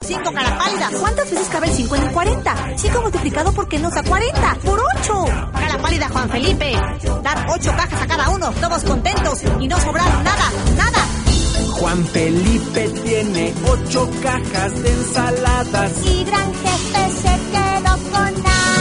5 cara pálida. ¿Cuántas veces cabe el 5 en el 40? 5 multiplicado por qué nos da 40. ¡Por 8! Cara pálida, Juan Felipe. Dar 8 cajas a cada uno, todos contentos y no sobraron nada. Juan Felipe tiene 8 cajas de ensaladas. Y gran jefe se quedó con nada.